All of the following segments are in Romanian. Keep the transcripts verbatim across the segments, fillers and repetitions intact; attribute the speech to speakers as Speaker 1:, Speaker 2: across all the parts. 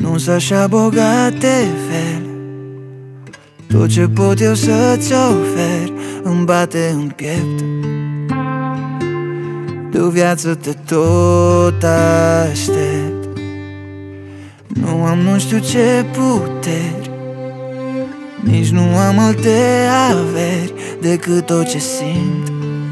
Speaker 1: Nu-s așa bogat de fel. Tot ce pot eu să-ți ofer îmi bate în piept. De o viață te tot aștept. Nu am nu știu ce puteri, nici nu am alte averi decât tot ce simt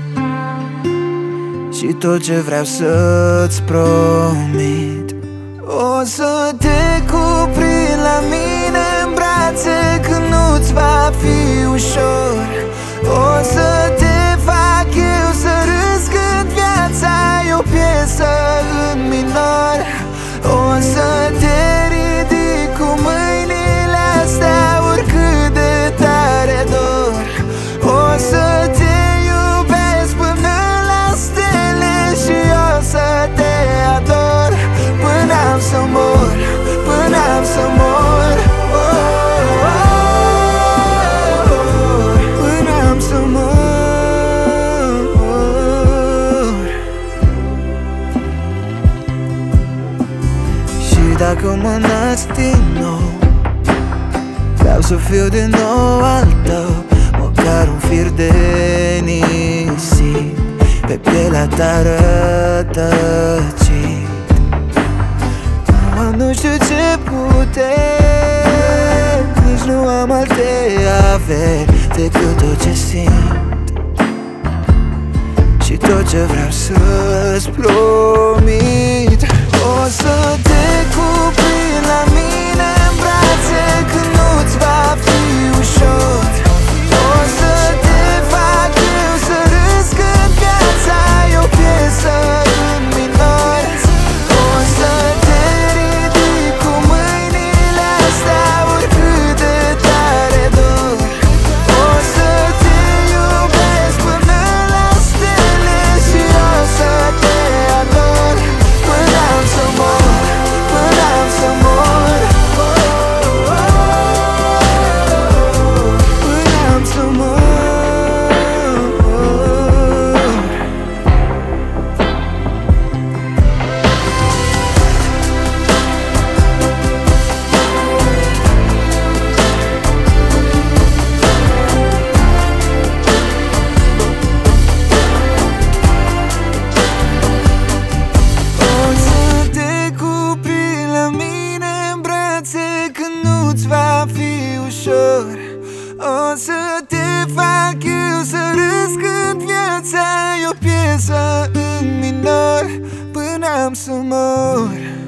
Speaker 1: și tot ce vreau să-ți promit. O să te cuprind la mine în brațe când nu-ți va fi ușor. O să te fac eu să râzi când viața e o piesă în minor. O să te ridic cu mâinile astea oricât de tare dor. O să te iubesc până la stele și o să te ador până am să mor, până am să mor. Oh, oh, oh, până am să mor. Și dacă mă nasc din nou, vreau să fiu din nou al tău, măcar un fir de nisip pe pielea ta rătăcit. Nu am nu știu ce puteri, nici nu am alte averi decât tot ce simt și tot ce vreau să-ți promit. O să te cuprind la mine în brațe când nu-ți va fi ușor. O să te fac eu să râzi când viața e o piesă în minor. O să te ridic cu mâinile astea oricât de tare dor. O să te iubesc până la stele și o să te ador până am să mor, până am să mor. Până am să mor. O să te cuprind la mine în brațe când nu-ți va fi ușor. O să te fac eu să râzi când viața e o piesă în minor până am să mor.